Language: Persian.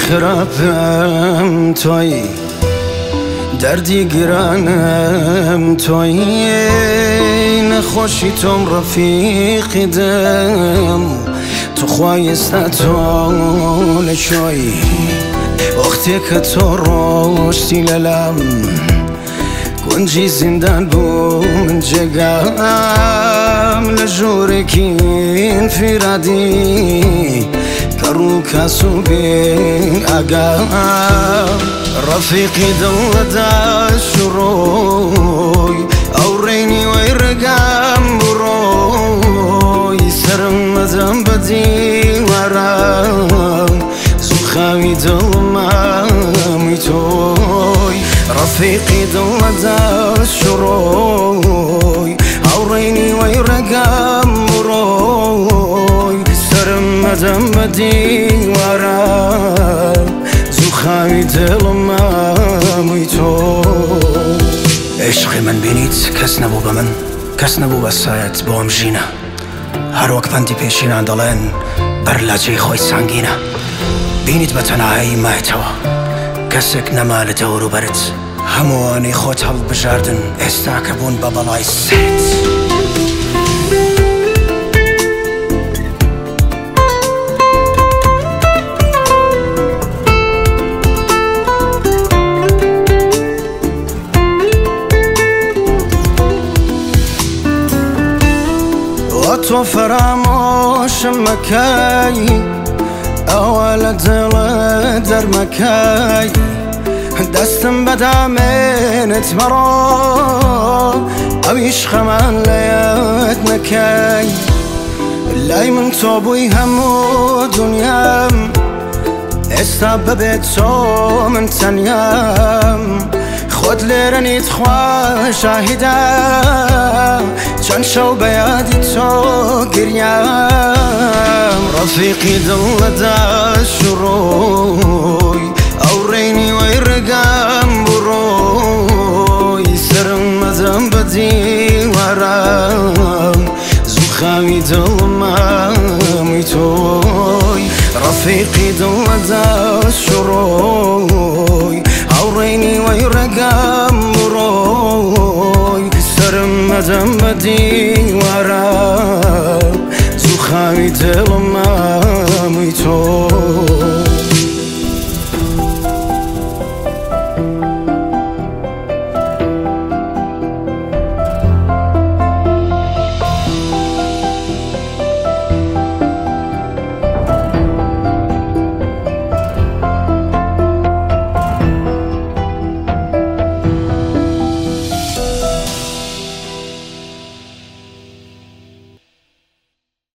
خراپم توی، دردی گرانم توی، نخوشی توم رفیقی دم، تو خوایسته تو لشوی، وقتی که تو رشتی للم گنجی زندان بو من جگم، لجوری کین فیرادی کرو کسو بی اگم، رفیقی دل داشت روی اورینی و رگم بروی، سرم مدام بدی ورم زخمی دلم می توی، رفیقی دل داشت روی اورینی و رگم بروی، سرم مدام بدی ورم زخمی دلم می توی. عشق من بینید کس نبو به من، کس نبو بسایت با هم ژینە، هەر وەک پەندی پێشینان دەڵێن بەرلاجێی خۆی سەنگینە، بینیت بە تەنهایی مایتەوە کەسێک نەما لە دەوروبەرت، هەمووانەی خۆت هەڵبژاردن ئێستا کە بوون بە بەڵای سێت. تو فراموشم مکای، اول دل در مکای، دستم بدامنت مرا، او عشق من لیت مکای، لای من تو بوی همو دنیام، استا ببیت تو من تنیام، خود لیرنیت خواه شاهدم، چند شو بیادی تو گریم، رفیقی دل داشت روی اورینی و رگم بروی، سرم مدام بدی ورم زخمی دلم می توی، رفیقی دل داشت روی اورینی و رگم بروی، سرم مدام بدی ورم زخمی دلم می توی.